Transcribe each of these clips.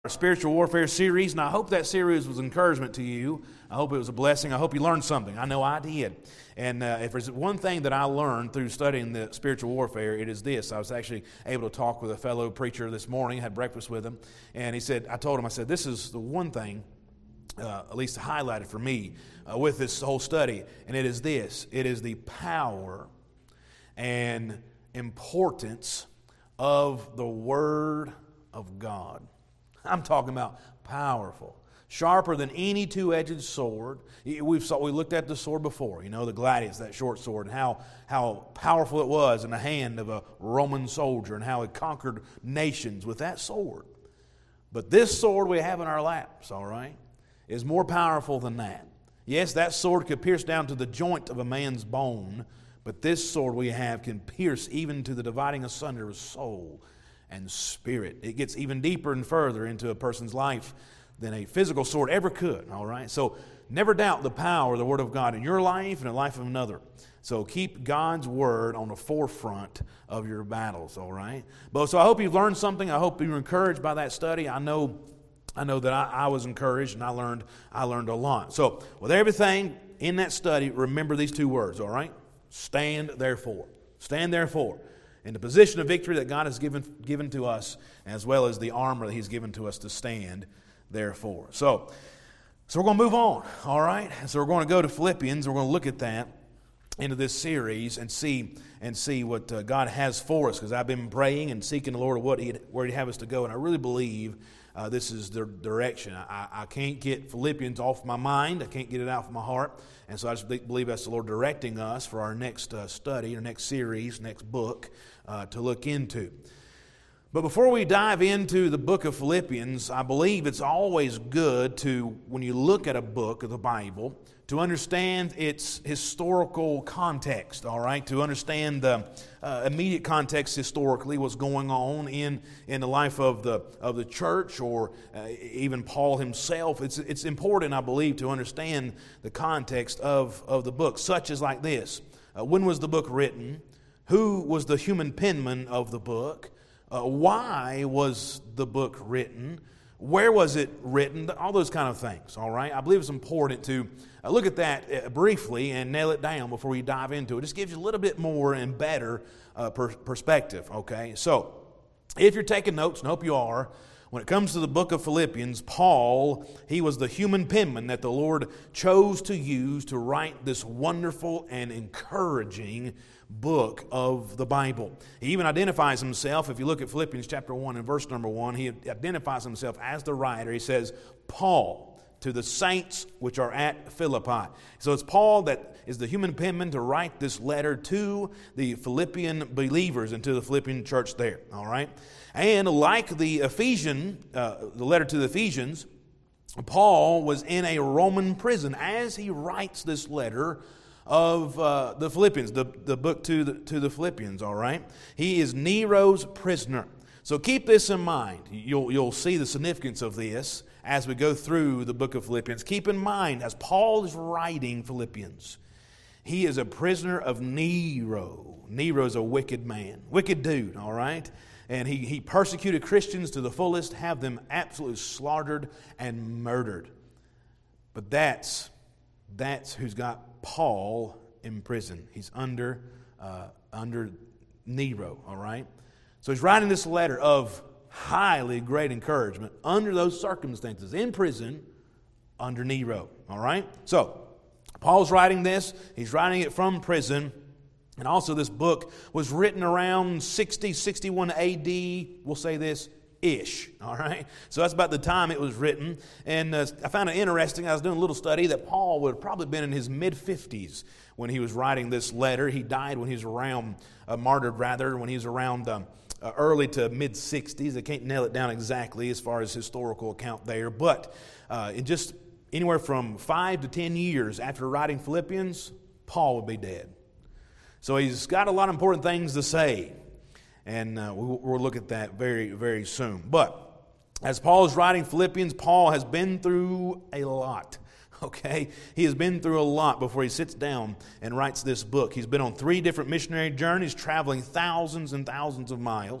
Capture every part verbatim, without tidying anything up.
Our spiritual warfare series, and I hope that series was encouragement to you. I hope it was a blessing. I hope you learned something. I know I did. And uh, if there's one thing that I learned through studying the spiritual warfare, it is this. I was actually able to talk with a fellow preacher this morning, had breakfast with him, and he said, I told him, I said, this is the one thing, uh, at least highlighted for me uh, with this whole study, and it is this. It is the power and importance of the Word of God. I'm talking about powerful, sharper than any two-edged sword. We've saw, we looked at the sword before, you know, the gladius, that short sword, and how, how powerful it was in the hand of a Roman soldier and how it conquered nations with that sword. But this sword we have in our laps, all right, is more powerful than that. Yes, that sword could pierce down to the joint of a man's bone, but this sword we have can pierce even to the dividing asunder of soul and spirit. It gets even deeper and further into a person's life than a physical sword ever could, all right? So never doubt the power of the Word of God in your life and the life of another. So keep God's Word on the forefront of your battles, all right? But so I hope you've learned something. I hope you were encouraged by that study. I know I know that I, I was encouraged, and I learned I learned a lot. So with everything in that study, remember these two words, all right? Stand therefore. Stand therefore. In the position of victory that God has given given to us, as well as the armor that He's given to us to stand, therefore. So, so we're going to move on, all right? So we're going to go to Philippians. We're going to look at that into this series and see and see what uh, God has for us, because I've been praying and seeking the Lord what He'd, where He'd have us to go, and I really believe uh, this is the direction. I, I can't get Philippians off my mind. I can't get it out from my heart, and so I just believe that's the Lord directing us for our next uh, study, our next series, next book uh, to look into. But before we dive into the book of Philippians, I believe it's always good to, when you look at a book of the Bible, to understand its historical context, all right? To understand the uh, immediate context historically, what's going on in, in the life of the of the church, or uh, even Paul himself. It's it's important, I believe, to understand the context of, of the book, such as like this. Uh, when was the book written? Who was the human penman of the book? Uh, why was the book written? Where was it written? All those kind of things, all right? I believe it's important to uh, look at that uh, briefly and nail it down before we dive into it. It just gives you a little bit more and better uh, per- perspective, okay? So, if you're taking notes, and I hope you are, when it comes to the book of Philippians, Paul, he was the human penman that the Lord chose to use to write this wonderful and encouraging book of the Bible. He even identifies himself, if you look at Philippians chapter one and verse number one, he identifies himself as the writer. He says, Paul, to the saints which are at Philippi. So it's Paul that is the human penman to write this letter to the Philippian believers and to the Philippian church there, all right? And like the Ephesian, uh, the letter to the Ephesians, Paul was in a Roman prison as he writes this letter of uh, the Philippians, the, the book to the, to the Philippians, all right? He is Nero's prisoner. So keep this in mind. You'll, you'll see the significance of this as we go through the book of Philippians. Keep in mind, as Paul is writing Philippians, he is a prisoner of Nero. Nero's a wicked man, wicked dude, all right? And he, he persecuted Christians to the fullest, have them absolutely slaughtered and murdered. But that's, that's who's got Paul in prison. He's under, uh, under Nero, all right? So he's writing this letter of highly great encouragement under those circumstances, in prison, under Nero, all right? So Paul's writing this. He's writing it from prison. And also this book was written around sixty, sixty-one A D, we'll say this, ish, all right? So that's about the time it was written. And uh, I found it interesting. I was doing a little study that Paul would have probably been in his mid-fifties when he was writing this letter. He died when he was around, uh, martyred rather, when he was around um, uh, early to mid-sixties. I can't nail it down exactly as far as historical account there. But uh, in just anywhere from five to ten years after writing Philippians, Paul would be dead. So he's got a lot of important things to say. And uh, we'll, we'll look at that very, very soon. But as Paul is writing Philippians, Paul has been through a lot, okay? He has been through a lot before he sits down and writes this book. He's been on three different missionary journeys, traveling thousands and thousands of miles.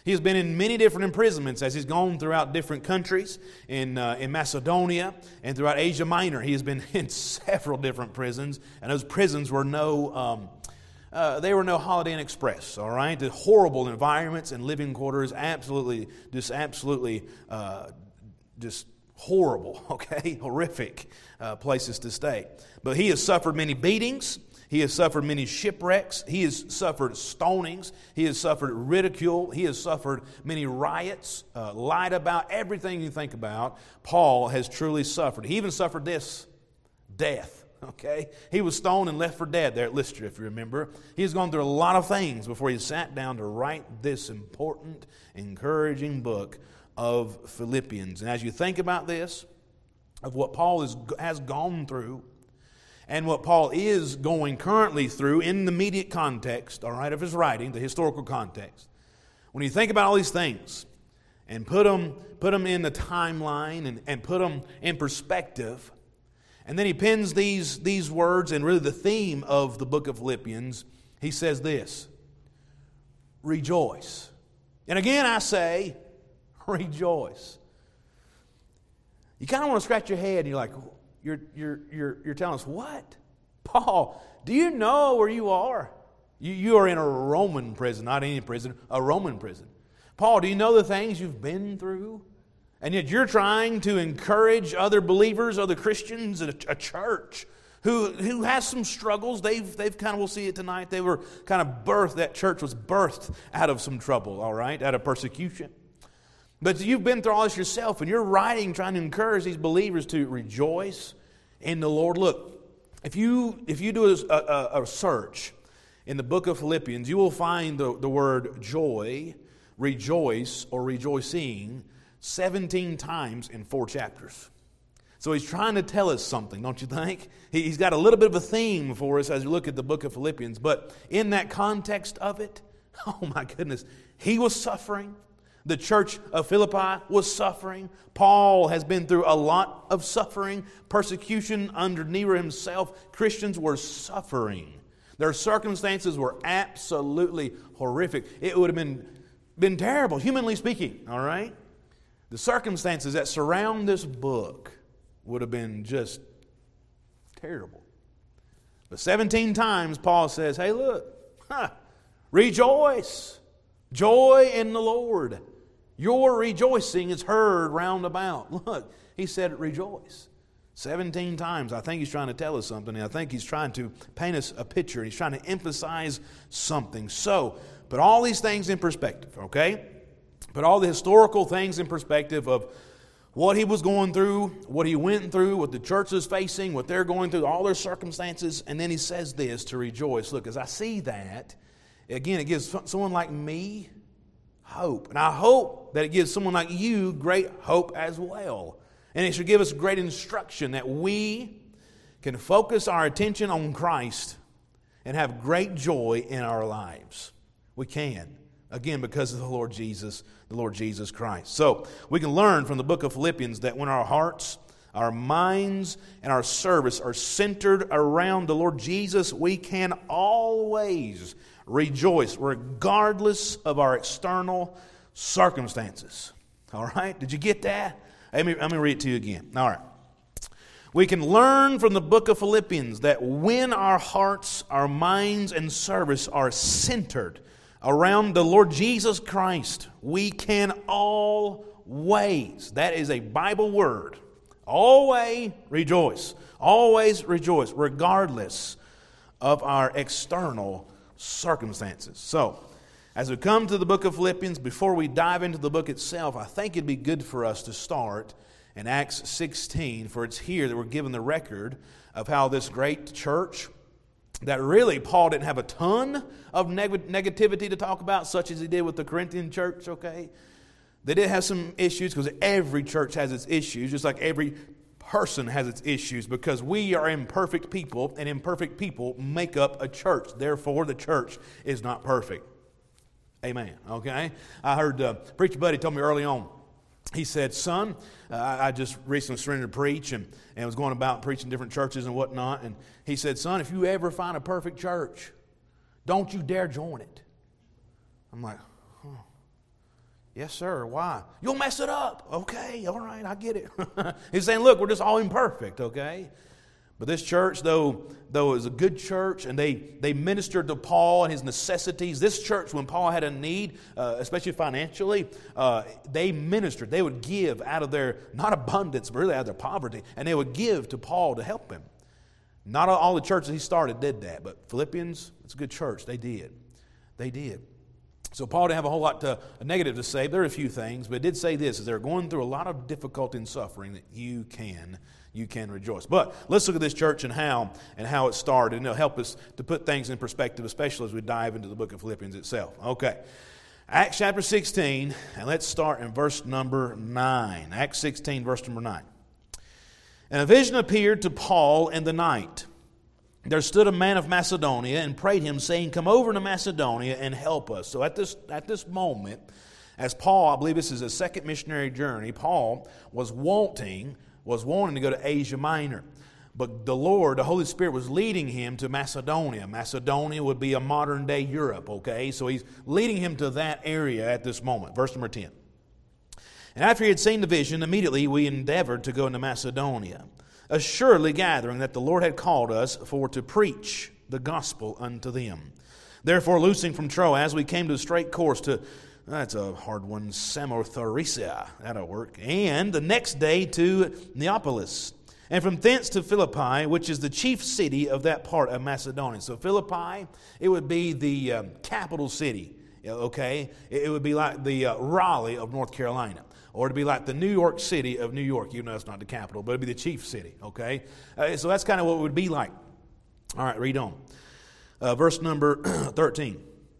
He has been in many different imprisonments as he's gone throughout different countries in, uh, in Macedonia and throughout Asia Minor. He has been in several different prisons, and those prisons were no, um, uh, they were no Holiday Inn Express, all right? The horrible environments and living quarters, absolutely, just absolutely, uh, just horrible, okay? Horrific uh, places to stay. But he has suffered many beatings. He has suffered many shipwrecks. He has suffered stonings. He has suffered ridicule. He has suffered many riots, uh, lied about, everything you think about. Paul has truly suffered. He even suffered this, death, okay? He was stoned and left for dead there at Lystra, if you remember. He has gone through a lot of things before he sat down to write this important, encouraging book of Philippians. And as you think about this, of what Paul is, has gone through, and what Paul is going currently through in the immediate context, all right, of his writing, the historical context. When you think about all these things and put them, put them in the timeline and, and put them in perspective, and then he pens these, these words and really the theme of the book of Philippians, he says this, rejoice. And again I say, rejoice. You kind of want to scratch your head and you're like, You're, you're, you're, you're telling us what? Paul, do you know where you are? You, you are in a Roman prison, not any prison, a Roman prison. Paul, do you know the things you've been through? And yet you're trying to encourage other believers, other Christians, a, a church who, who has some struggles. They've, they've kind of, we'll see it tonight, they were kind of birthed, that church was birthed out of some trouble, all right, out of persecution. But you've been through all this yourself, and you're writing, trying to encourage these believers to rejoice in the Lord. Look, if you if you do a, a, a search in the book of Philippians, you will find the, the word joy, rejoice, or rejoicing seventeen times in four chapters. So he's trying to tell us something, don't you think? He's got a little bit of a theme for us as we look at the book of Philippians. But in that context of it, oh my goodness, he was suffering. The church of Philippi was suffering. Paul has been through a lot of suffering, persecution under Nero himself. Christians were suffering. Their circumstances were absolutely horrific. It would have been, been terrible, humanly speaking, all right? The circumstances that surround this book would have been just terrible. But seventeen times Paul says, hey, look, huh, rejoice, joy in the Lord. Your rejoicing is heard round about. Look, he said rejoice. seventeen times. I think he's trying to tell us something. And I think he's trying to paint us a picture. He's trying to emphasize something. So, put all these things in perspective, okay? Put all the historical things in perspective of what he was going through, what he went through, what the church is facing, what they're going through, all their circumstances. And then he says this, to rejoice. Look, as I see that, again, it gives someone like me hope. And I hope that it gives someone like you great hope as well. And it should give us great instruction that we can focus our attention on Christ and have great joy in our lives. We can. Again, because of the Lord Jesus, the Lord Jesus Christ. So, we can learn from the book of Philippians that when our hearts, our minds, and our service are centered around the Lord Jesus, we can always rejoice regardless of our external circumstances. All right? Did you get that? Let me, let me read it to you again. All right. We can learn from the book of Philippians that when our hearts, our minds, and service are centered around the Lord Jesus Christ, we can always, that is a Bible word, always rejoice. Always rejoice, regardless of our external circumstances. So, as we come to the book of Philippians, before we dive into the book itself, I think it'd be good for us to start in Acts sixteen, for it's here that we're given the record of how this great church, that really Paul didn't have a ton of neg- negativity to talk about, such as he did with the Corinthian church, okay? They did have some issues, because every church has its issues, just like every person has its issues, because we are imperfect people, and imperfect people make up a church. Therefore, the church is not perfect. Amen. Okay? I heard uh, Preacher Buddy told me early on, he said, son, uh, I just recently surrendered to preach and, and was going about preaching different churches and whatnot, and he said, son, if you ever find a perfect church, don't you dare join it. I'm like, huh. Yes, sir. Why? You'll mess it up. Okay, all right, I get it. He's saying, look, we're just all imperfect, okay? But this church, though, though it was a good church, and they, they ministered to Paul and his necessities, this church, when Paul had a need, uh, especially financially, uh, they ministered. They would give out of their, not abundance, but really out of their poverty, and they would give to Paul to help him. Not all the churches he started did that, but Philippians, it's a good church. They did. They did. So Paul didn't have a whole lot to, a negative to say. There are a few things, but it did say this, is they're going through a lot of difficulty and suffering that you can you can rejoice. But let's look at this church and how and how it started, and it'll help us to put things in perspective, especially as we dive into the book of Philippians itself. Okay. Acts chapter sixteen, and let's start in verse number nine. Acts sixteen, verse number nine. And a vision appeared to Paul in the night. There stood a man of Macedonia and prayed him, saying, come over to Macedonia and help us. So at this at this moment, as Paul, I believe this is his second missionary journey, Paul was wanting, was wanting to go to Asia Minor. But the Lord, the Holy Spirit, was leading him to Macedonia. Macedonia would be a modern-day Europe, okay? So he's leading him to that area at this moment. Verse number ten. And after he had seen the vision, immediately we endeavored to go into Macedonia, assuredly gathering that the Lord had called us for to preach the gospel unto them. Therefore, loosing from Troas, we came to a straight course to, that's a hard one, Samothracia, that'll work, and the next day to Neapolis, and from thence to Philippi, which is the chief city of that part of Macedonia. So Philippi, it would be the um, capital city, okay? It would be like the uh, Raleigh of North Carolina. Or to be like the New York City of New York. Even though it's not the capital, but it would be the chief city, okay? Uh, so that's kind of what it would be like. All right, read on. Uh, verse number thirteen.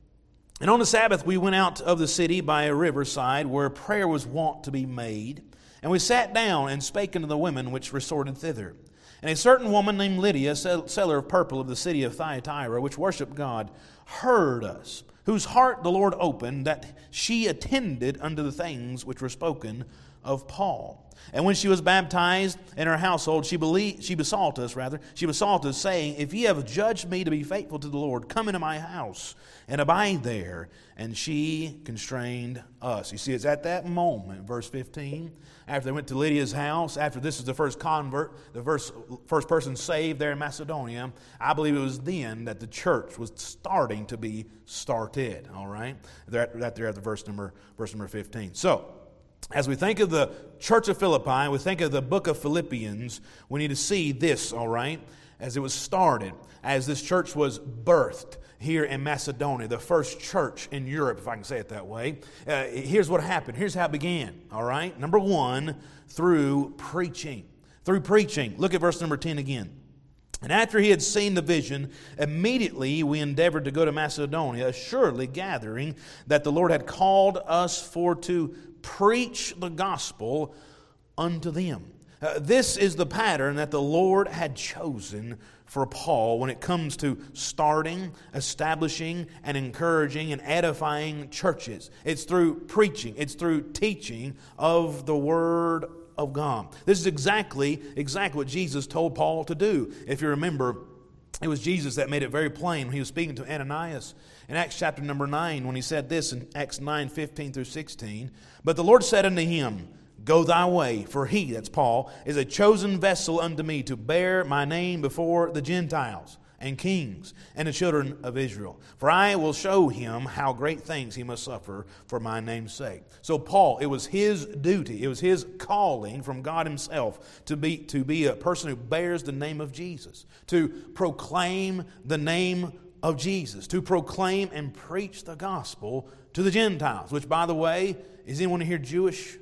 And on the Sabbath we went out of the city by a riverside where prayer was wont to be made. And we sat down and spake unto the women which resorted thither. And a certain woman named Lydia, seller of purple of the city of Thyatira, which worshipped God, heard us, whose heart the Lord opened, that she attended unto the things which were spoken of Paul. And when she was baptized in her household, she believed, she besought us, rather, she besought us, saying, if ye have judged me to be faithful to the Lord, come into my house and abide there. And she constrained us. You see, it's at that moment, verse fifteen, after they went to Lydia's house, after this is the first convert, the first, first person saved there in Macedonia, I believe it was then that the church was starting to be started, all right? They're at, they're at the verse number, verse number fifteen. So, as we think of the church of Philippi, we think of the book of Philippians, we need to see this, all right, as it was started, as this church was birthed here in Macedonia, the first church in Europe, if I can say it that way. Uh, here's what happened. Here's how it began, all right? Number one, through preaching. Through preaching. Look at verse number ten again. And after he had seen the vision, immediately we endeavored to go to Macedonia, assuredly gathering that the Lord had called us for to preach the gospel unto them. Uh, this is the pattern that the Lord had chosen for Paul when it comes to starting, establishing, and encouraging and edifying churches. It's through preaching. It's through teaching of the Word of God. This is exactly, exactly what Jesus told Paul to do. If you remember, it was Jesus that made it very plain when he was speaking to Ananias in Acts chapter number nine, when he said this in Acts nine, fifteen through sixteen. But the Lord said unto him, go thy way, for he, that's Paul, is a chosen vessel unto me to bear my name before the Gentiles and kings and the children of Israel. For I will show him how great things he must suffer for my name's sake. So Paul, it was his duty, it was his calling from God himself to be, to be a person who bears the name of Jesus, to proclaim the name of Jesus, to proclaim and preach the gospel to the Gentiles, which, by the way, is anyone here Jewish?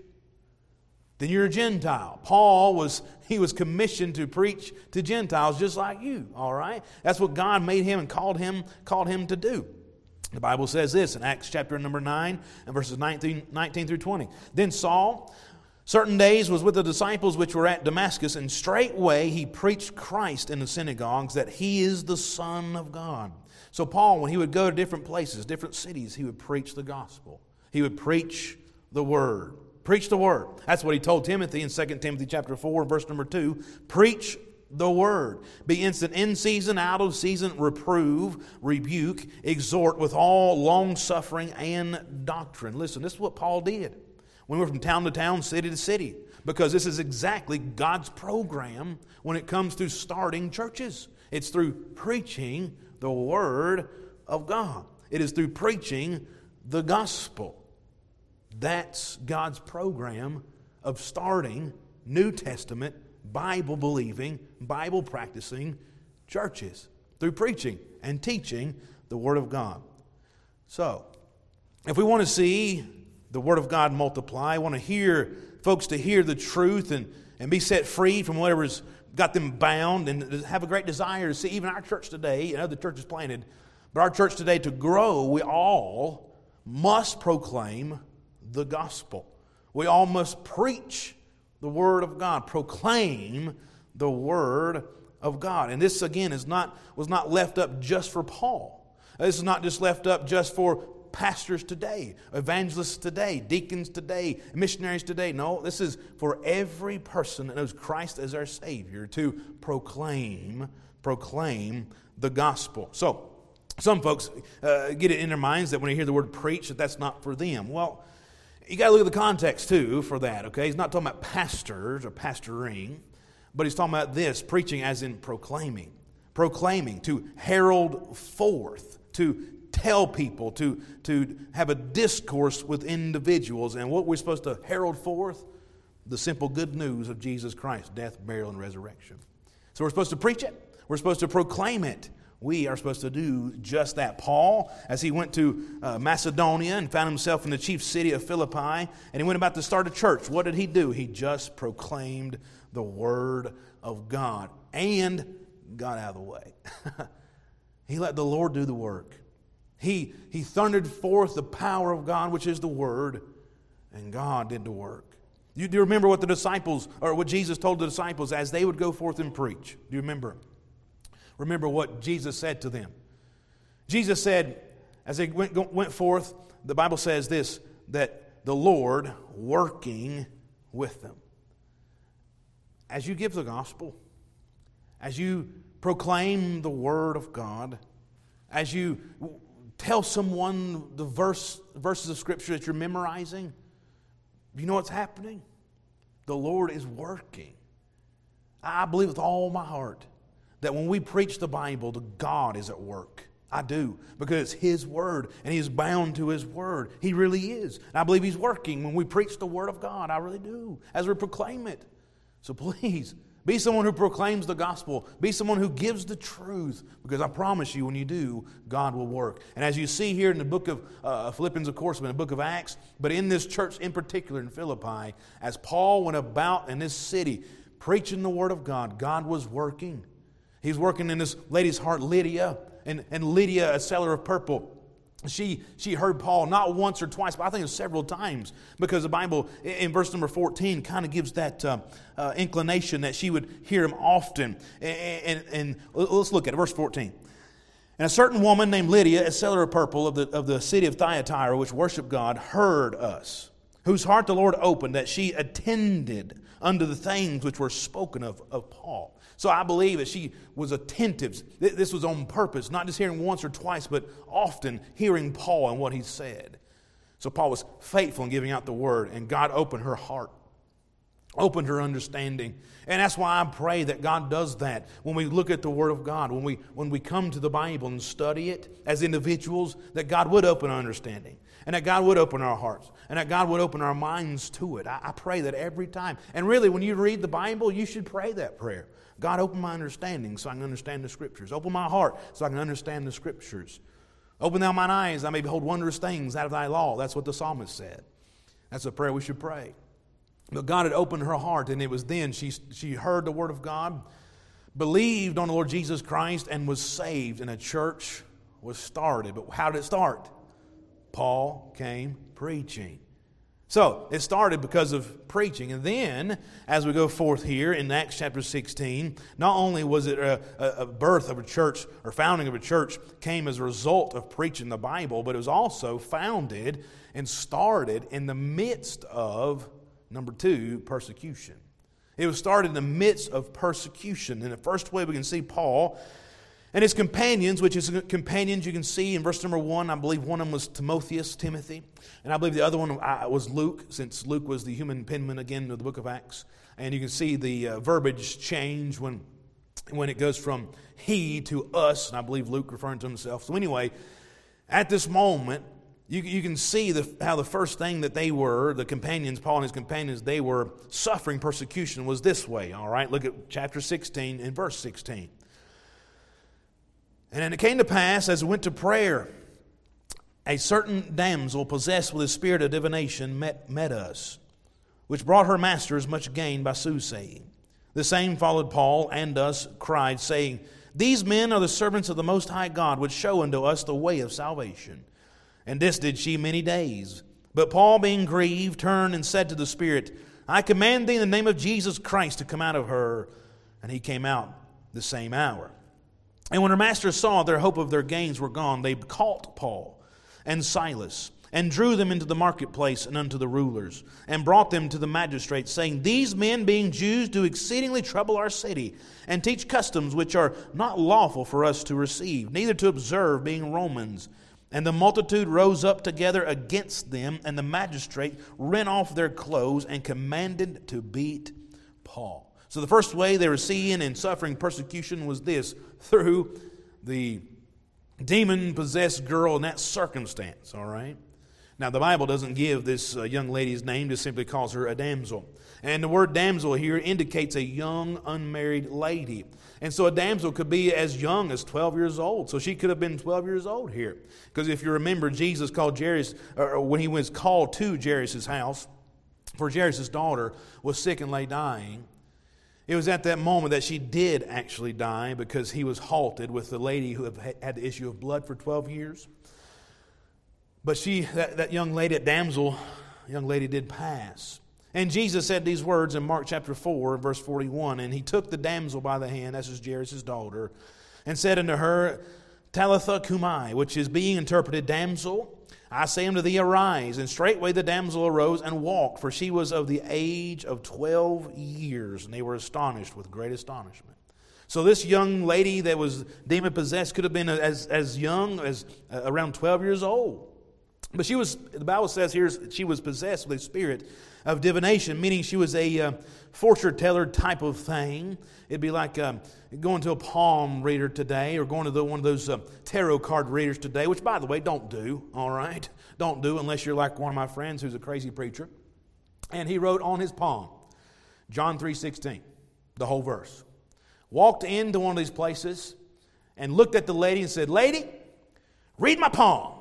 Then you're a Gentile. Paul was, he was commissioned to preach to Gentiles just like you, all right? That's what God made him and called him, called him to do. The Bible says this in Acts chapter number nine and verses nineteen, nineteen through twenty. Then Saul, certain days, was with the disciples which were at Damascus, and straightway he preached Christ in the synagogues, that he is the Son of God. So Paul, when he would go to different places, different cities, he would preach the gospel. He would preach the Word. Preach the Word. That's what he told Timothy in Second Timothy chapter four, verse number two. Preach the Word. Be instant in season, out of season, reprove, rebuke, exhort with all long-suffering and doctrine. Listen, this is what Paul did when we were from town to town, city to city, because this is exactly God's program when it comes to starting churches. It's through preaching the Word of God. It is through preaching the gospel. That's God's program of starting New Testament, Bible-believing, Bible-practicing churches through preaching and teaching the Word of God. So, if we want to see the Word of God multiply, want to hear folks to hear the truth and, and be set free from whatever's got them bound, and have a great desire to see even our church today and other churches planted, but our church today to grow, we all must proclaim the gospel. We all must preach the Word of God, proclaim the Word of God. And this, again, is not was not left up just for Paul. This is not just left up just for pastors today, evangelists today, deacons today, missionaries today. No, this is for every person that knows Christ as our Savior to proclaim, proclaim the gospel. So, some folks uh, get it in their minds that when they hear the word preach, that that's not for them. Well, you got to look at the context too for that, okay? He's not talking about pastors or pastoring, but he's talking about this, preaching as in proclaiming. Proclaiming, to herald forth, to tell people, to, to have a discourse with individuals. And what we're supposed to herald forth? The simple good news of Jesus Christ, death, burial, and resurrection. So we're supposed to preach it. We're supposed to proclaim it. We are supposed to do just that. Paul, as he went to uh, Macedonia and found himself in the chief city of Philippi, and he went about to start a church, what did he do? He just proclaimed the Word of God and got out of the way. He let the Lord do the work. He, he thundered forth the power of God, which is the Word, and God did the work. You, do you remember what the disciples, or what Jesus told the disciples as they would go forth and preach? Do you remember? Remember what Jesus said to them. Jesus said, as they went, went forth, the Bible says this, that the Lord working with them. As you give the gospel, as you proclaim the Word of God, as you tell someone the verse, verses of Scripture that you're memorizing, you know what's happening? The Lord is working. I believe with all my heart that when we preach the Bible, the God is at work. I do, because it's His Word, and He is bound to His Word. He really is. And I believe He's working when we preach the Word of God. I really do, as we proclaim it. So please, be someone who proclaims the gospel. Be someone who gives the truth, because I promise you, when you do, God will work. And as you see here in the book of uh, Philippians, of course, but in the book of Acts, but in this church in particular in Philippi, as Paul went about in this city preaching the Word of God, God was working. He's working in this lady's heart, Lydia, and, and Lydia, a seller of purple. She, she heard Paul not once or twice, but I think it was several times, because the Bible in verse number fourteen kind of gives that uh, uh, inclination that she would hear him often. And, and, and let's look at it, verse fourteen. And a certain woman named Lydia, a seller of purple of the, of the city of Thyatira, which worshiped God, heard us, whose heart the Lord opened, that she attended unto the things which were spoken of of Paul. So I believe that she was attentive. This was on purpose, not just hearing once or twice, but often hearing Paul and what he said. So Paul was faithful in giving out the word, and God opened her heart, opened her understanding. And that's why I pray that God does that when we look at the Word of God, when we when we come to the Bible and study it as individuals, that God would open our understanding, and that God would open our hearts, and that God would open our minds to it. I, I pray that every time. And really, when you read the Bible, you should pray that prayer. God, open my understanding so I can understand the Scriptures. Open my heart so I can understand the Scriptures. Open thou mine eyes, I may behold wondrous things out of thy law. That's what the psalmist said. That's a prayer we should pray. But God had opened her heart, and it was then she, she heard the Word of God, believed on the Lord Jesus Christ, and was saved, and a church was started. But how did it start? Paul came preaching. So, it started because of preaching. And then, as we go forth here in Acts chapter sixteen, not only was it a, a birth of a church, or founding of a church came as a result of preaching the Bible, but it was also founded and started in the midst of, number two, persecution. It was started in the midst of persecution. And the first way we can see Paul and his companions, which is companions you can see in verse number one. I believe one of them was Timotheus, Timothy. And I believe the other one was Luke, since Luke was the human penman again of the book of Acts. And you can see the uh, verbiage change when, when it goes from he to us. And I believe Luke referring to himself. So anyway, at this moment, You, you can see the, how the first thing that they were, the companions, Paul and his companions, they were suffering persecution was this way, all right? Look at chapter sixteen and verse sixteen. And then it came to pass, as we went to prayer, a certain damsel possessed with a spirit of divination met, met us, which brought her masters much gain by soothsaying. The same followed Paul and us, cried, saying, These men are the servants of the Most High God, which show unto us the way of salvation. And this did she many days. But Paul, being grieved, turned and said to the Spirit, I command thee in the name of Jesus Christ to come out of her. And he came out the same hour. And when her masters saw their hope of their gains were gone, they caught Paul and Silas, and drew them into the marketplace and unto the rulers, and brought them to the magistrates, saying, These men, being Jews, do exceedingly trouble our city, and teach customs which are not lawful for us to receive, neither to observe, being Romans. And the multitude rose up together against them, and the magistrate rent off their clothes and commanded to beat Paul. So the first way they were seeing and suffering persecution was this, through the demon-possessed girl in that circumstance, all right? Now, the Bible doesn't give this uh, young lady's name, just simply calls her a damsel. And the word damsel here indicates a young, unmarried lady. And so a damsel could be as young as twelve years old. So she could have been twelve years old here. Because if you remember, Jesus called Jairus, or when he was called to Jairus' house, for Jairus' daughter was sick and lay dying, it was at that moment that she did actually die, because he was halted with the lady who had the issue of blood for twelve years. But she, that, that young lady, that damsel, young lady did pass. And Jesus said these words in Mark chapter four, verse forty-one, And he took the damsel by the hand, that's Jairus' daughter, and said unto her, Talitha cumi, which is being interpreted, Damsel, I say unto thee, arise. And straightway the damsel arose and walked, for she was of the age of twelve years. And they were astonished with great astonishment. So this young lady that was demon-possessed could have been as, as young as uh, around twelve years old. But she was, the Bible says here, she was possessed with a spirit of divination, meaning she was a uh, fortune teller type of thing. It'd be like um, going to a palm reader today, or going to the, one of those uh, tarot card readers today, which, by the way, don't do, all right? Don't do unless you're like one of my friends who's a crazy preacher. And he wrote on his palm, John three sixteen, the whole verse. Walked into one of these places and looked at the lady and said, Lady, read my palm.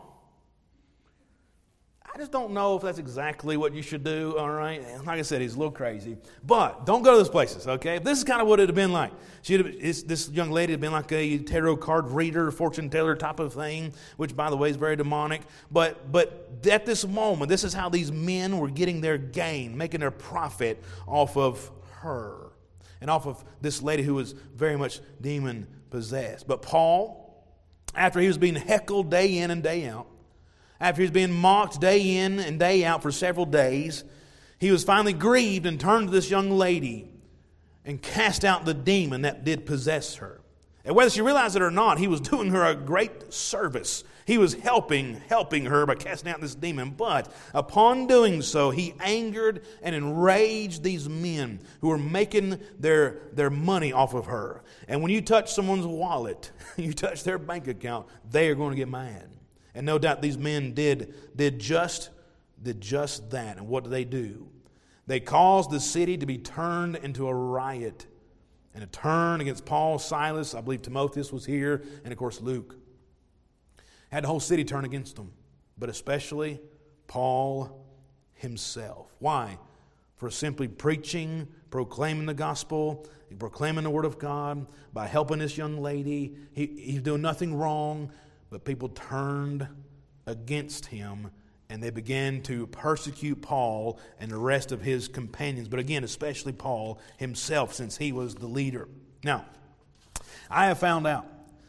I just don't know if that's exactly what you should do, all right? Like I said, he's a little crazy. But don't go to those places, okay? This is kind of what it would have been like. She'd have, this young lady had been like a tarot card reader, fortune teller type of thing, which, by the way, is very demonic. But, but at this moment, this is how these men were getting their gain, making their profit off of her and off of this lady who was very much demon-possessed. But Paul, after he was being heckled day in and day out, after he was being mocked day in and day out for several days, he was finally grieved and turned to this young lady and cast out the demon that did possess her. And whether she realized it or not, he was doing her a great service. He was helping, helping her by casting out this demon. But upon doing so, he angered and enraged these men who were making their, their money off of her. And when you touch someone's wallet, you touch their bank account, they are going to get mad. And no doubt these men did, did, just, did just that. And what did they do? They caused the city to be turned into a riot. And a turn against Paul, Silas, I believe Timotheus was here, and of course Luke. Had the whole city turn against them. But especially Paul himself. Why? For simply preaching, proclaiming the gospel, proclaiming the word of God, by helping this young lady. He, he's doing nothing wrong. But people turned against him, and they began to persecute Paul and the rest of his companions. But again, especially Paul himself, since he was the leader. Now, I have found out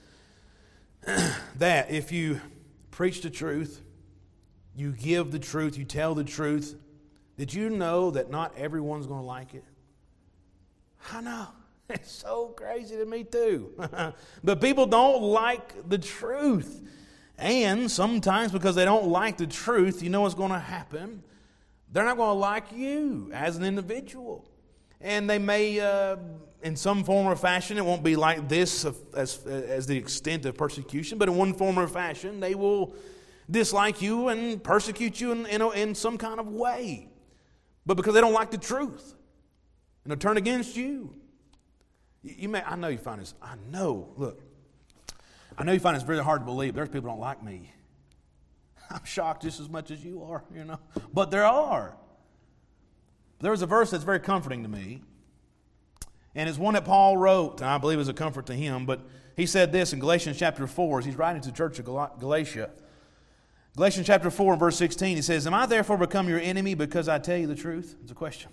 that if you preach the truth, you give the truth, you tell the truth, did you know that not everyone's going to like it? I know. It's so crazy to me too. But people don't like the truth. And sometimes because they don't like the truth, you know what's going to happen? They're not going to like you as an individual. And they may, uh, in some form or fashion, it won't be like this as, as the extent of persecution, but in one form or fashion, they will dislike you and persecute you in, in, in some kind of way. But because they don't like the truth, and they'll turn against you. You, you may, I know you find this, I know, look, I know you find this very hard to believe. There's people who don't like me. I'm shocked just as much as you are, you know. But there are. There was a verse that's very comforting to me. And it's one that Paul wrote, and I believe is a comfort to him. But he said this in Galatians chapter four, as he's writing to the church of Gal- Galatia. Galatians chapter four and verse sixteen, he says, "Am I therefore become your enemy because I tell you the truth?" It's a question.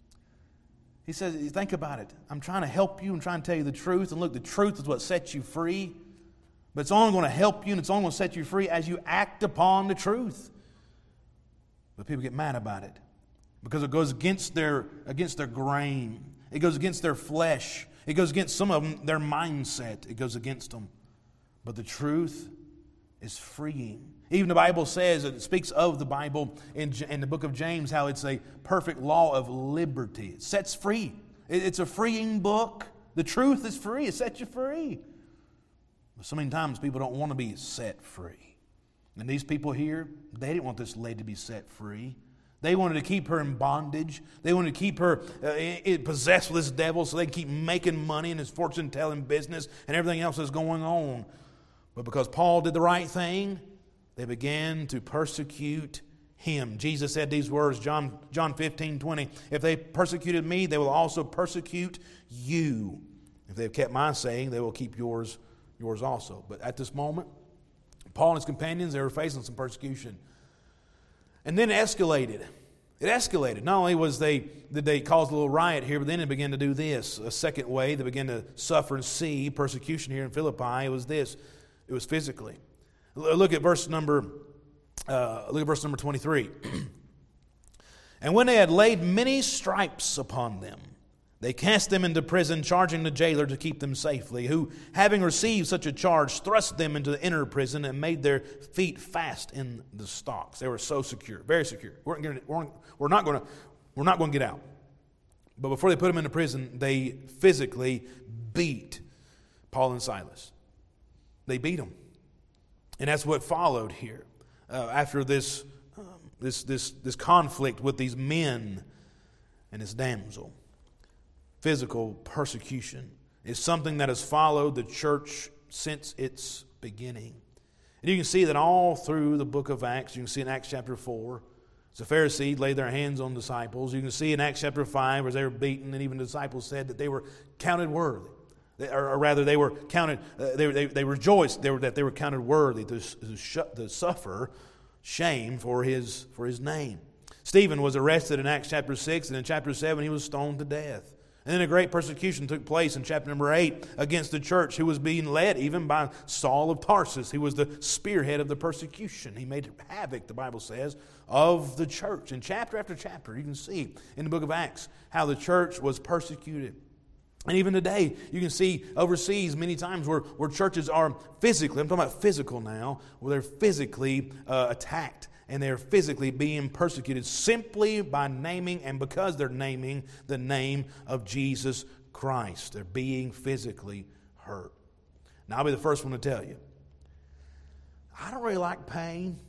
He says, think about it. I'm trying to help you and trying to tell you the truth. And look, the truth is what sets you free. But it's only going to help you and it's only going to set you free as you act upon the truth. But people get mad about it because it goes against their, against their grain. It goes against their flesh. It goes against some of them, their mindset. It goes against them. But the truth is freeing. Even the Bible says, it speaks of the Bible in, in the book of James, how it's a perfect law of liberty. It sets free. It, it's a freeing book. The truth is free. It sets you free. But so many times people don't want to be set free. And these people here, they didn't want this lady to be set free. They wanted to keep her in bondage. They wanted to keep her uh, possessed with this devil so they can keep making money in his fortune-telling business and everything else that's going on. But because Paul did the right thing, they began to persecute him. Jesus said these words, John, John fifteen twenty, "If they persecuted me, they will also persecute you. If they have kept my saying, they will keep yours yours also." But at this moment, Paul and his companions, they were facing some persecution. And then it escalated. It escalated. Not only was they did they cause a little riot here, but then it began to do this. A second way they began to suffer and see persecution here in Philippi. It was this. It was physically. Look at verse number. Uh, look at verse number twenty-three. "And when they had laid many stripes upon them, they cast them into prison, charging the jailer to keep them safely, who, having received such a charge, thrust them into the inner prison and made their feet fast in the stocks." They were so secure, very secure. We're, gonna, we're, we're not going to, we're not going to get out. But before they put them into prison, they physically beat Paul and Silas. They beat them, and that's what followed here uh, after this, um, this, this, this conflict with these men and this damsel. Physical persecution is something that has followed the church since its beginning. And you can see that all through the book of Acts. You can see in Acts chapter four, as the Pharisees laid their hands on disciples. You can see in Acts chapter five, as they were beaten, and even the disciples said that they were counted worthy. They, or, or rather, they were counted, uh, they, they, they rejoiced they were, that they were counted worthy to, to, sh- to suffer shame for his, for his name. Stephen was arrested in Acts chapter six, and in chapter seven he was stoned to death. And then a great persecution took place in chapter number eight against the church, who was being led even by Saul of Tarsus. He was the spearhead of the persecution. He made havoc, the Bible says, of the church. In chapter after chapter, you can see in the book of Acts how the church was persecuted. And even today, you can see overseas many times where, where churches are physically, I'm talking about physical now, where they're physically uh, attacked. And they're physically being persecuted simply by naming and because they're naming the name of Jesus Christ. They're being physically hurt. Now, I'll be the first one to tell you, I don't really like pain.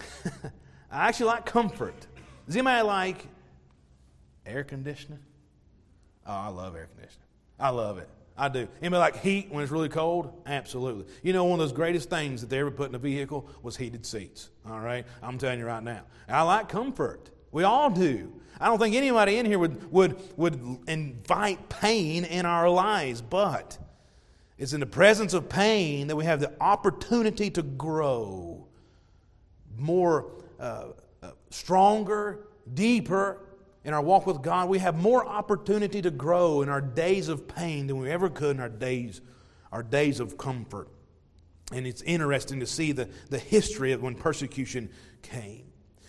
I actually like comfort. Does anybody like air conditioning? Oh, I love air conditioning. I love it. I do. Anybody like heat when it's really cold? Absolutely. You know, one of those greatest things that they ever put in a vehicle was heated seats. All right? I'm telling you right now. I like comfort. We all do. I don't think anybody in here would, would, would invite pain in our lives, but it's in the presence of pain that we have the opportunity to grow more uh, uh, stronger, deeper, in our walk with God. We have more opportunity to grow in our days of pain than we ever could in our days, our days of comfort. And it's interesting to see the, the history of when persecution came.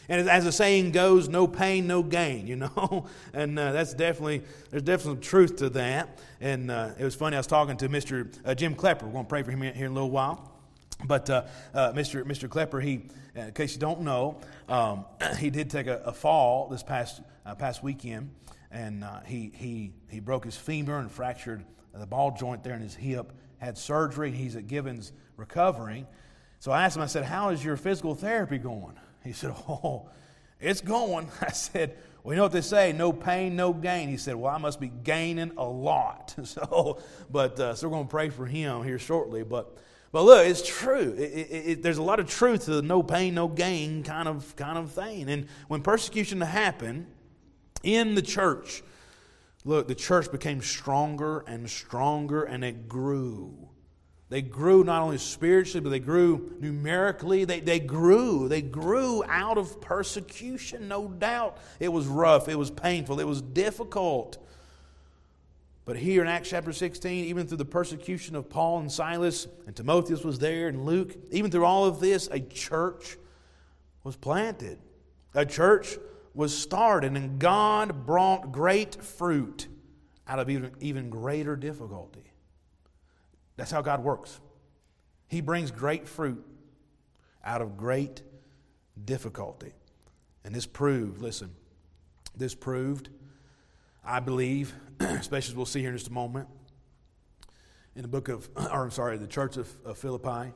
And as the saying goes, no pain, no gain, you know. And uh, that's definitely, there's definitely some truth to that. And uh, it was funny, I was talking to Mister Uh, Jim Klepper. We're going to pray for him here in a little while. But uh, uh, Mister Mister Klepper, he, in case you don't know, um, he did take a, a fall this past uh, past weekend. And uh, he, he, he broke his femur and fractured the ball joint there in his hip, had surgery. He's at Gibbons recovering. So I asked him, I said, how is your physical therapy going? He said, oh, it's going. I said, well, you know what they say, no pain, no gain. He said, well, I must be gaining a lot. So, but uh, so we're going to pray for him here shortly. But but look, it's true. It, it, it, there's a lot of truth to the no pain, no gain kind of kind of thing. And when persecution happened in the church, look, the church became stronger and stronger, and it grew. They grew not only spiritually, but they grew numerically. They, they grew. They grew out of persecution, no doubt. It was rough. It was painful. It was difficult. But here in Acts chapter sixteen, even through the persecution of Paul and Silas, and Timotheus was there, and Luke, even through all of this, a church was planted. A church was started, and God brought great fruit out of even, even greater difficulty. That's how God works. He brings great fruit out of great difficulty. And this proved, listen, this proved, I believe, especially as we'll see here in just a moment, in the book of, or I'm sorry, the church of, of Philippi,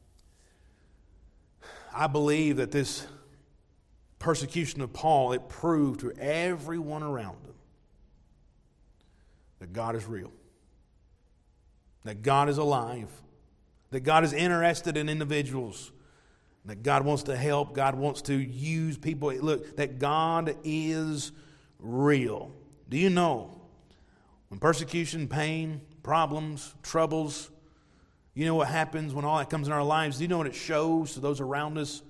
I believe that this persecution of Paul, it proved to everyone around him that God is real. That God is alive, that God is interested in individuals, that God wants to help, God wants to use people. Look, that God is real. Do you know when persecution, pain, problems, troubles, you know what happens when all that comes in our lives? Do you know what it shows to those around us?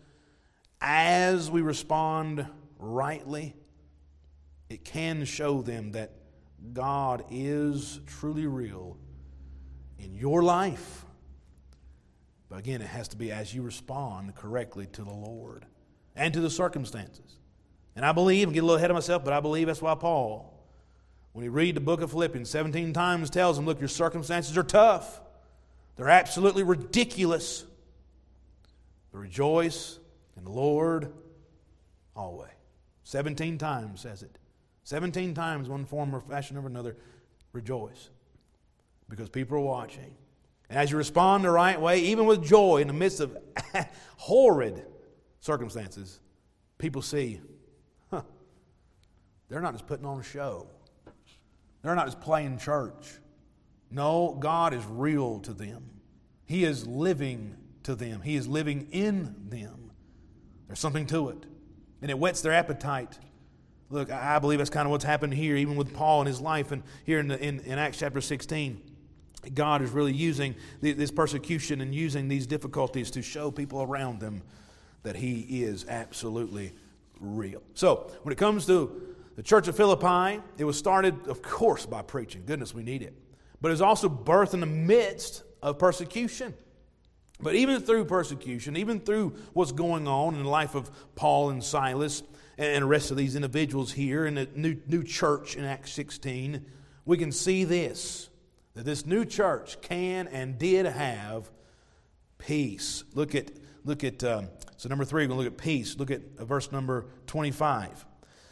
As we respond rightly, it can show them that God is truly real in your life. But again, it has to be as you respond correctly to the Lord and to the circumstances. And I believe, and get a little ahead of myself, but I believe that's why Paul, when he read the book of Philippians, seventeen times tells him, look, your circumstances are tough. They're absolutely ridiculous. But rejoice in the Lord always. seventeen times says it. seventeen times, one form or fashion or another, rejoice. Because people are watching. And as you respond the right way, even with joy in the midst of horrid circumstances, people see, huh, they're not just putting on a show. They're not just playing church. No, God is real to them. He is living to them. He is living in them. There's something to it. And it whets their appetite. Look, I believe that's kind of what's happened here, even with Paul in his life. And here in, the, in, in Acts chapter sixteen, God is really using this persecution and using these difficulties to show people around them that He is absolutely real. So, when it comes to the church of Philippi, it was started, of course, by preaching. Goodness, we need it. But it was also birthed in the midst of persecution. But even through persecution, even through what's going on in the life of Paul and Silas and the rest of these individuals here in the new, new church in Acts sixteen, we can see this, that this new church can and did have peace. Look at, look at um, so number three, we're going to look at peace. Look at verse number twenty-five.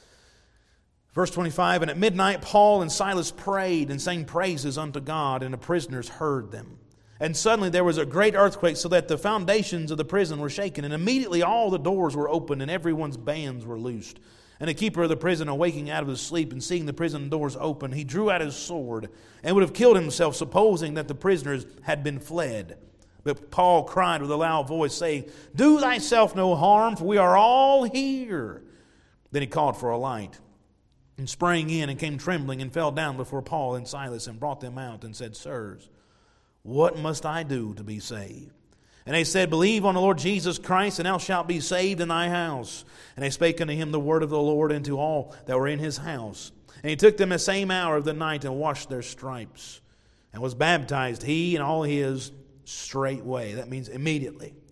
Verse twenty-five, and at midnight Paul and Silas prayed and sang praises unto God, and the prisoners heard them. And suddenly there was a great earthquake, so that the foundations of the prison were shaken. And immediately all the doors were opened, and everyone's bands were loosed. And the keeper of the prison, awaking out of his sleep and seeing the prison doors open, he drew out his sword and would have killed himself, supposing that the prisoners had been fled. But Paul cried with a loud voice, saying, Do thyself no harm, for we are all here. Then he called for a light, and sprang in, and came trembling, and fell down before Paul and Silas, and brought them out, and said, Sirs, what must I do to be saved? And they said, Believe on the Lord Jesus Christ, and thou shalt be saved in thy house. And they spake unto him the word of the Lord, and to all that were in his house. And he took them the same hour of the night, and washed their stripes, and was baptized, he and all his, straightway. That means immediately.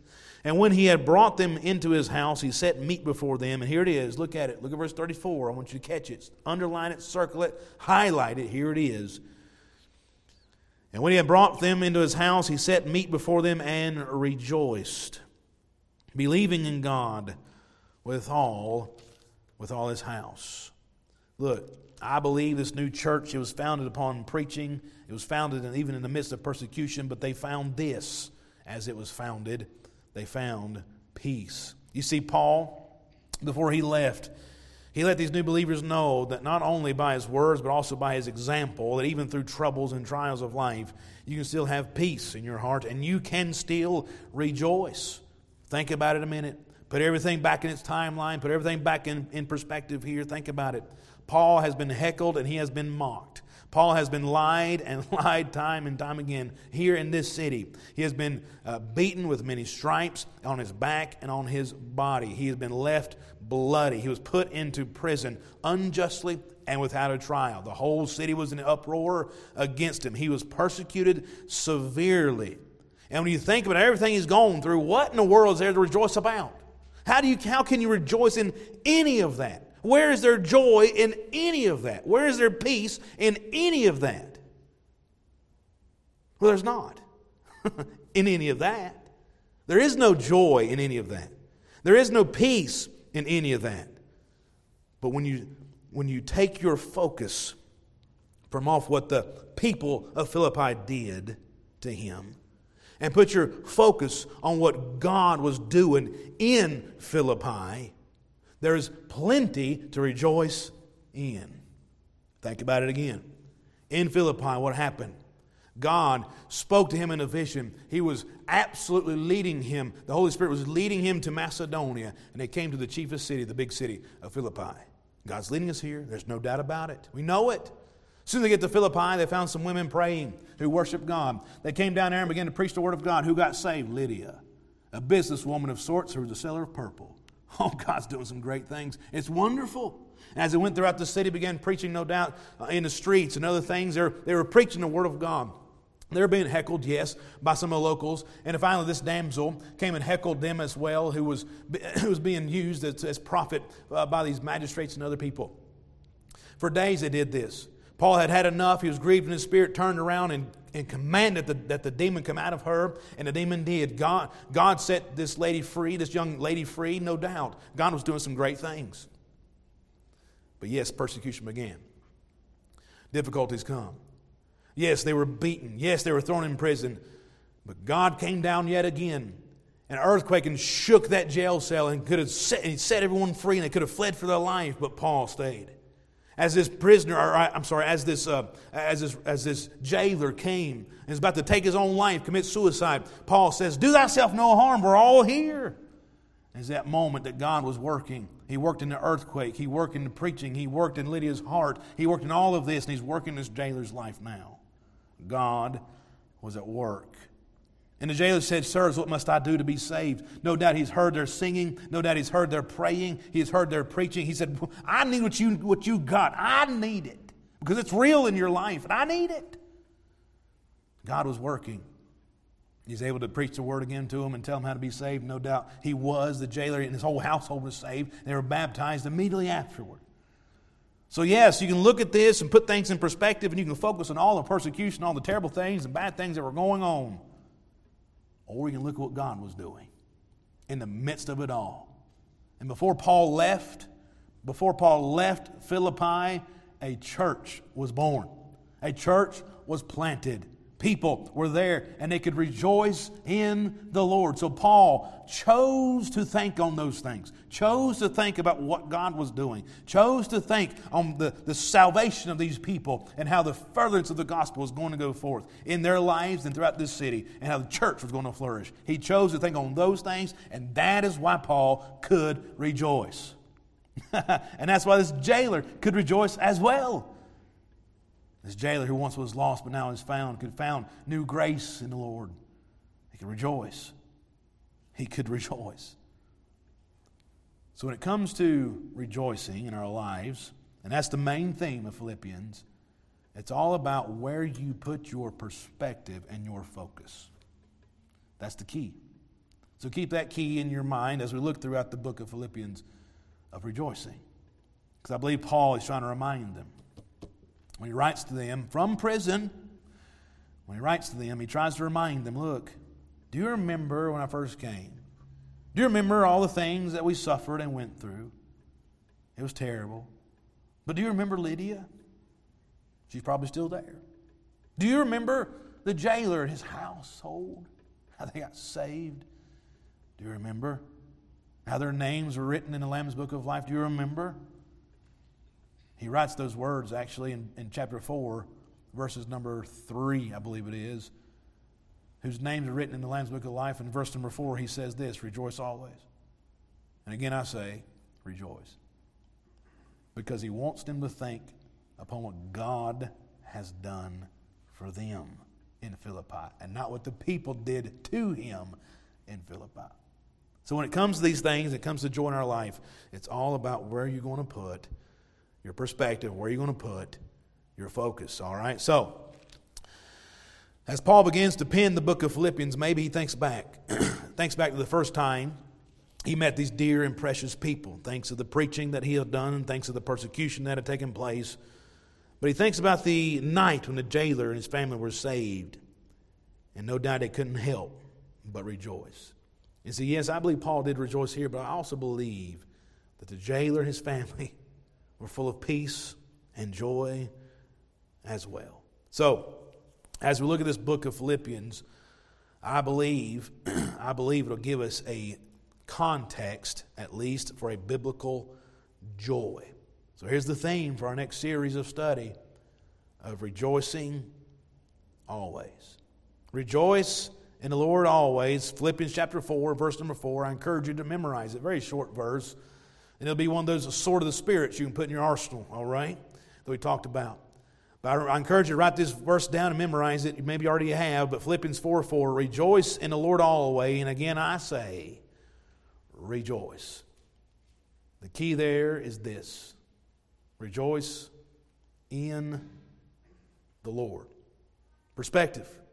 And when he had brought them into his house, he set meat before them. And here it is. Look at it. Look at verse thirty-four. I want you to catch it. Underline it, circle it, highlight it. Here it is. And when he had brought them into his house, he set meat before them and rejoiced, believing in God with all, with all his house. Look, I believe this new church, it was founded upon preaching. It was founded in, even in the midst of persecution, but they found this as it was founded. They found peace. You see, Paul, before he left, he let these new believers know that not only by his words, but also by his example, that even through troubles and trials of life, you can still have peace in your heart and you can still rejoice. Think about it a minute. Put everything back in its timeline. Put everything back in, in perspective here. Think about it. Paul has been heckled and he has been mocked. Paul has been lied and lied time and time again here in this city. He has been uh, beaten with many stripes on his back and on his body. He has been left bloody. He was put into prison unjustly and without a trial. The whole city was in uproar against him. He was persecuted severely. And when you think about everything he's gone through, what in the world is there to rejoice about? How do you? How can you rejoice in any of that? Where is there joy in any of that? Where is there peace in any of that? Well, there's not in any of that. There is no joy in any of that. There is no peace in any of that. But when you when you take your focus from off what the people of Philippi did to him and put your focus on what God was doing in Philippi, there is plenty to rejoice in. Think about it again. In Philippi, what happened? God spoke to him in a vision. He was absolutely leading him. The Holy Spirit was leading him to Macedonia. And they came to the chiefest city, the big city of Philippi. God's leading us here. There's no doubt about it. We know it. As soon as they get to Philippi, they found some women praying who worshiped God. They came down there and began to preach the Word of God. Who got saved? Lydia, a businesswoman of sorts who was a seller of purple. Oh, God's doing some great things. It's wonderful. And as they went throughout the city, began preaching, no doubt, uh, in the streets and other things. They were, they were preaching the Word of God. They were being heckled, yes, by some of the locals. And finally, this damsel came and heckled them as well, who was, who was being used as, as prophet uh, by these magistrates and other people. For days they did this. Paul had had enough. He was grieved in his spirit, turned around and, and commanded the, that the demon come out of her. And the demon did. God, God set this lady free, this young lady free, no doubt. God was doing some great things. But yes, persecution began. Difficulties come. Yes, they were beaten. Yes, they were thrown in prison. But God came down yet again. An earthquake and shook that jail cell and could have set, and set everyone free, and they could have fled for their life. But Paul stayed. As this prisoner, or I'm sorry, as this, uh, as this, as this jailer came and is about to take his own life, commit suicide, Paul says, "Do thyself no harm. We're all here." It's that moment that God was working. He worked in the earthquake. He worked in the preaching. He worked in Lydia's heart. He worked in all of this, and he's working in this jailer's life now. God was at work. And the jailer said, "Sirs, what must I do to be saved?" No doubt he's heard their singing. No doubt he's heard their praying. He's heard their preaching. He said, "I need what you, what you got. I need it. Because it's real in your life, and I need it." God was working. He's able to preach the word again to them and tell them how to be saved. No doubt he was. The jailer and his whole household was saved. They were baptized immediately afterward. So yes, you can look at this and put things in perspective, and you can focus on all the persecution, all the terrible things and bad things that were going on. Or we can look at what God was doing in the midst of it all. And before Paul left, before Paul left Philippi, a church was born. A church was planted. People were there and they could rejoice in the Lord. So Paul chose to think on those things. Chose to think about what God was doing. Chose to think on the, the salvation of these people and how the furtherance of the gospel was going to go forth in their lives and throughout this city and how the church was going to flourish. He chose to think on those things, and that is why Paul could rejoice. And that's why this jailer could rejoice as well. This jailer who once was lost but now is found could found new grace in the Lord. He could rejoice. He could rejoice. So when it comes to rejoicing in our lives, and that's the main theme of Philippians, it's all about where you put your perspective and your focus. That's the key. So keep that key in your mind as we look throughout the book of Philippians of rejoicing. Because I believe Paul is trying to remind them. When he writes to them from prison, when he writes to them, he tries to remind them, look, do you remember when I first came? Do you remember all the things that we suffered and went through? It was terrible. But do you remember Lydia? She's probably still there. Do you remember the jailer and his household? How they got saved? Do you remember how their names were written in the Lamb's Book of Life? Do you remember? He writes those words actually in, in chapter four, verses number three, I believe it is, whose names are written in the Lamb's Book of Life. In verse number four, he says this, rejoice always. And again I say, rejoice. Because he wants them to think upon what God has done for them in Philippi and not what the people did to him in Philippi. So when it comes to these things, it comes to joy in our life, it's all about where you're going to put your perspective, where you're going to put your focus, all right? So, as Paul begins to pen the book of Philippians, maybe he thinks back, thinks back to the first time he met these dear and precious people, thanks to the preaching that he had done and thanks to the persecution that had taken place. But he thinks about the night when the jailer and his family were saved, and no doubt they couldn't help but rejoice. You see, yes, I believe Paul did rejoice here, but I also believe that the jailer and his family were full of peace and joy as well. So, as we look at this book of Philippians, I believe, I believe it'll give us a context, at least, for a biblical joy. So here's the theme for our next series of study of rejoicing always. Rejoice in the Lord always. Philippians chapter four, verse number four. I encourage you to memorize it. Very short verse. And it'll be one of those sword of the spirits you can put in your arsenal, all right, that we talked about. But I encourage you to write this verse down and memorize it. Maybe you already have, but Philippians four four, rejoice in the Lord always. And again I say, rejoice. The key there is this. Rejoice in the Lord. Perspective.